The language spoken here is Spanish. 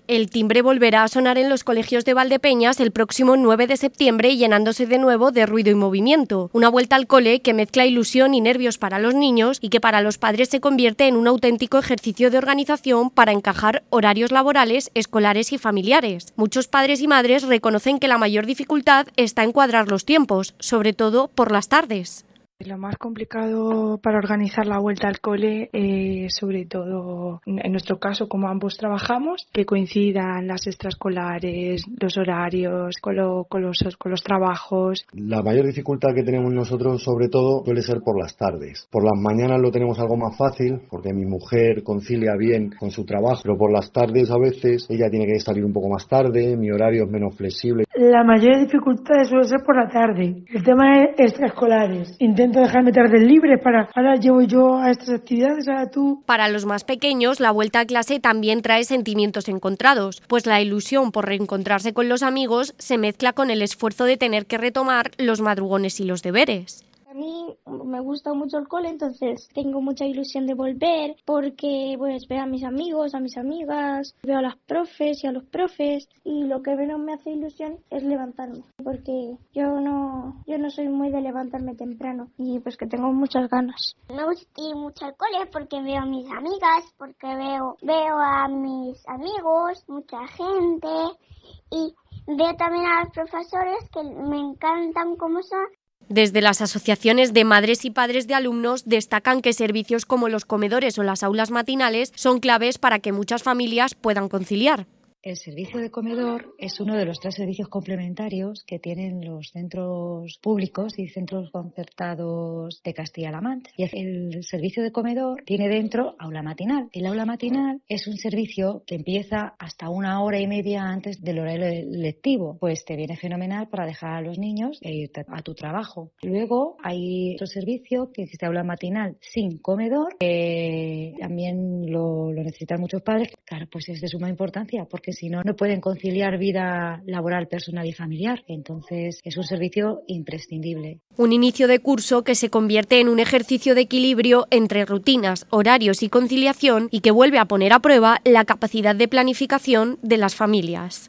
El timbre volverá a sonar en los colegios de Valdepeñas el próximo 9 de septiembre, llenándose de nuevo de ruido y movimiento. Una vuelta al cole que mezcla ilusión y nervios para los niños y que para los padres se convierte en un auténtico ejercicio de organización para encajar horarios laborales, escolares y familiares. Muchos padres y madres reconocen que la mayor dificultad está en cuadrar los tiempos, sobre todo por las tardes. Lo más complicado para organizar la vuelta al cole, sobre todo en nuestro caso, como ambos trabajamos, que coincidan las extraescolares, los horarios con los trabajos. La mayor dificultad que tenemos nosotros, sobre todo, suele ser por las tardes. Por las mañanas lo tenemos algo más fácil, porque mi mujer concilia bien con su trabajo, pero por las tardes a veces ella tiene que salir un poco más tarde, mi horario es menos flexible. La mayor dificultad suele ser por la tarde. El tema es extraescolares. Intento dejarme tardes libres ahora llevo yo a estas actividades, ahora tú. Para los más pequeños, la vuelta a clase también trae sentimientos encontrados, pues la ilusión por reencontrarse con los amigos se mezcla con el esfuerzo de tener que retomar los madrugones y los deberes. A mí me gusta mucho el cole, entonces tengo mucha ilusión de volver porque pues veo a mis amigos, a mis amigas, veo a las profes y a los profes, y lo que menos me hace ilusión es levantarme, porque yo no soy muy de levantarme temprano y pues que tengo muchas ganas. Me gusta ir mucho al cole porque veo a mis amigas, porque veo a mis amigos, mucha gente, y veo también a los profesores que me encantan como son. Desde las asociaciones de madres y padres de alumnos destacan que servicios como los comedores o las aulas matinales son claves para que muchas familias puedan conciliar. El servicio de comedor es uno de los 3 servicios complementarios que tienen los centros públicos y centros concertados de Castilla-La Mancha. Y el servicio de comedor tiene dentro aula matinal. El aula matinal es un servicio que empieza hasta 1 hora y media antes del horario lectivo. Pues te viene fenomenal para dejar a los niños e irte a tu trabajo. Luego hay otro servicio que existe aula matinal sin comedor, que también lo necesitan muchos padres. Claro, pues es de suma importancia porque si no pueden conciliar vida laboral, personal y familiar. Entonces es un servicio imprescindible. Un inicio de curso que se convierte en un ejercicio de equilibrio entre rutinas, horarios y conciliación y que vuelve a poner a prueba la capacidad de planificación de las familias.